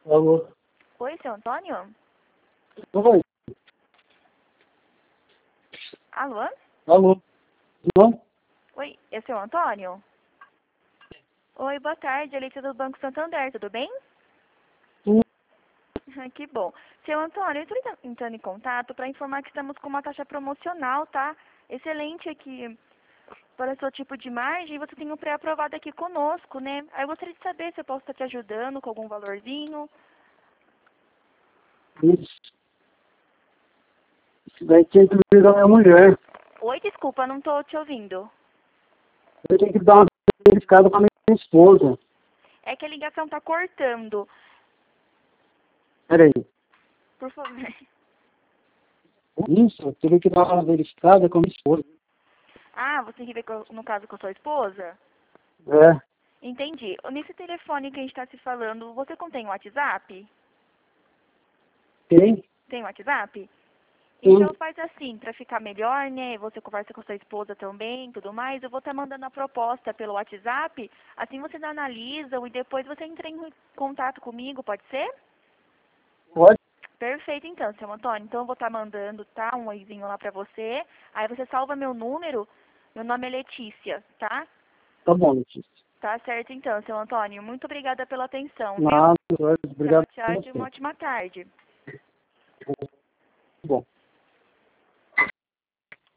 Alô? Oi, seu Antônio? Oi? Alô? Alô? Não? Oi, é seu Antônio? Oi, boa tarde, Alicia do Banco Santander, tudo bem? Sim. Que bom. Seu Antônio, eu estou entrando em contato para informar que estamos com uma taxa promocional, tá? Excelente aqui para o seu tipo de margem, você tem um pré-aprovado aqui conosco, né? Aí eu gostaria de saber se eu posso estar te ajudando com algum valorzinho. Isso daí tinha que vir da minha mulher. Oi, desculpa, não estou te ouvindo. Eu tenho que dar uma verificada com a minha esposa. É que a ligação está cortando. Peraí. Por favor. Isso, eu teria que dar uma verificada com a minha esposa. Ah, você tem que ver no caso com a sua esposa? É. Entendi. Nesse telefone que a gente está se falando, você contém o WhatsApp? Tem? Tem o WhatsApp? Tem. Então faz assim, para ficar melhor, né? Você conversa com sua esposa também, tudo mais. Eu vou estar mandando a proposta pelo WhatsApp. Assim vocês analisam e depois você entra em contato comigo, pode ser? Pode? Perfeito, então, seu Antônio. Então eu vou estar mandando, tá? Um oizinho lá para você. Aí você salva meu número. Meu nome é Letícia, tá? Tá bom, Letícia. Tá certo, então, seu Antônio. Muito obrigada pela atenção, viu? Nada, Tchau, obrigado a tchau e uma você. ótima tarde.